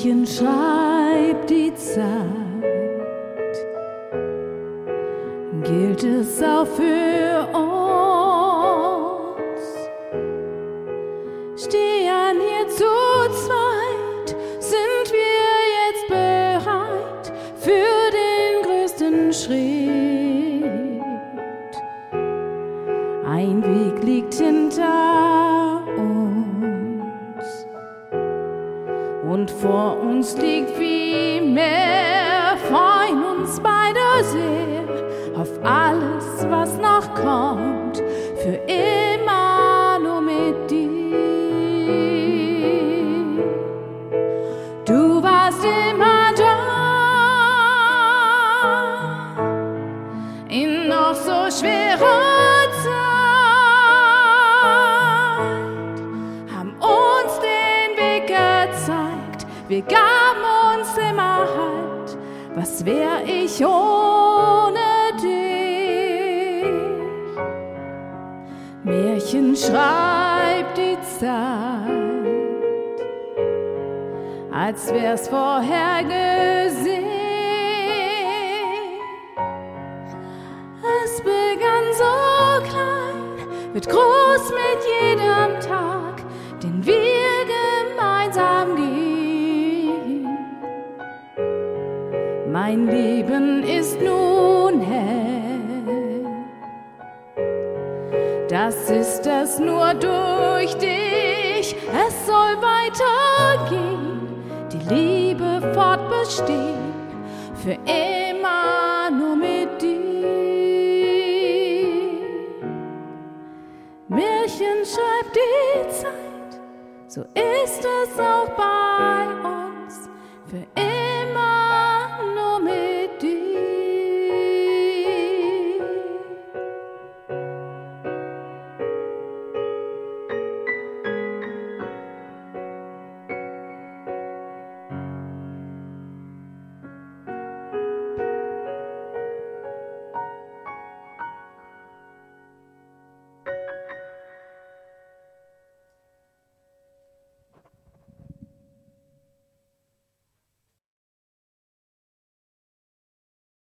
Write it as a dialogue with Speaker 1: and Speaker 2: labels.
Speaker 1: Märchen schreibt die Zeit, gilt es auch für uns. Stehen hier zu zweit, sind wir jetzt bereit für den größten Schritt. Ein Weg liegt hinter uns und vor uns liegt viel mehr. Freuen uns beide sehr auf alles, was noch kommt, für immer nur mit dir. Du warst immer da, in noch so schwerer Zeit, haben uns den Weg gezeigt, wir gaben uns immer Halt. Was wär ich ohne dich? Märchen schreibt die Zeit, als wär's vorher gesehen. Es begann so klein, wird groß mit jedem Tag, den wir gemeinsam gehen. Mein Leben ist nun hell, das ist es nur durch dich. Es soll weitergehen, die Liebe fortbestehen, für immer nur mit dir. Märchen schreibt die Zeit, so ist es auch bei uns, für immer.